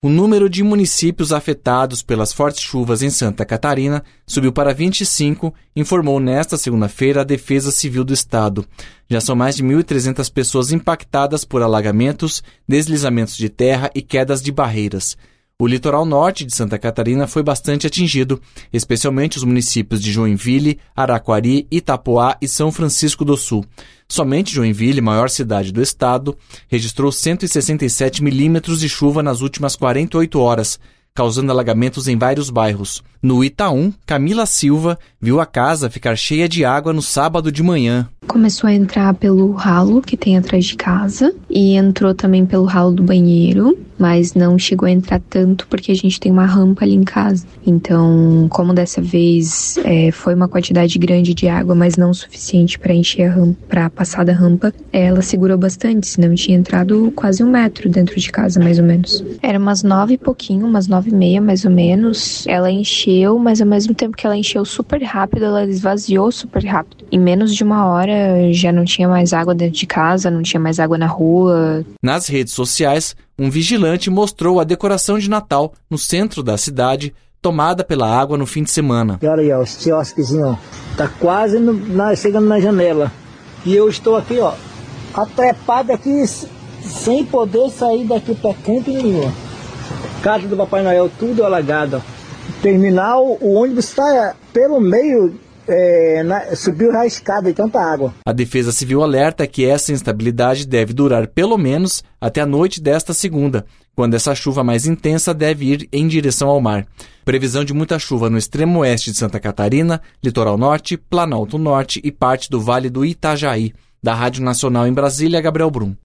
O número de municípios afetados pelas fortes chuvas em Santa Catarina subiu para 25, informou nesta segunda-feira a Defesa Civil do Estado. Já são mais de 1.300 pessoas impactadas por alagamentos, deslizamentos de terra e quedas de barreiras. O litoral norte de Santa Catarina foi bastante atingido, especialmente os municípios de Joinville, Araquari, Itapoá e São Francisco do Sul. Somente Joinville, maior cidade do estado, registrou 167 milímetros de chuva nas últimas 48 horas, causando alagamentos em vários bairros. No Itaú, Camila Silva viu a casa ficar cheia de água no sábado de manhã. Começou a entrar pelo ralo que tem atrás de casa e entrou também pelo ralo do banheiro, mas não chegou a entrar tanto porque a gente tem uma rampa ali em casa. Então, como dessa vez foi uma quantidade grande de água, mas não suficiente para encher a rampa, para passar da rampa, ela segurou bastante, senão tinha entrado quase 1 metro dentro de casa, mais ou menos. Era umas 9 e pouquinho, umas 9:30 mais ou menos. Ela encheu, mas ao mesmo tempo que ela encheu super rápido, ela esvaziou super rápido. Em menos de 1 hora já não tinha mais água dentro de casa, não tinha mais água na rua. Nas redes sociais, um vigilante mostrou a decoração de Natal no centro da cidade, tomada pela água no fim de semana. E olha aí, ó, esse quiosquezinho, tá quase chegando na janela. E eu estou aqui, ó, atrepado aqui, sem poder sair daqui pra canto nenhum. Casa do Papai Noel, tudo alagado. Terminal, o ônibus está pelo meio, subiu a escada de tanta água. A Defesa Civil alerta que essa instabilidade deve durar pelo menos até a noite desta segunda, quando essa chuva mais intensa deve ir em direção ao mar. Previsão de muita chuva no extremo oeste de Santa Catarina, litoral norte, Planalto Norte e parte do Vale do Itajaí. Da Rádio Nacional em Brasília, Gabriel Brum.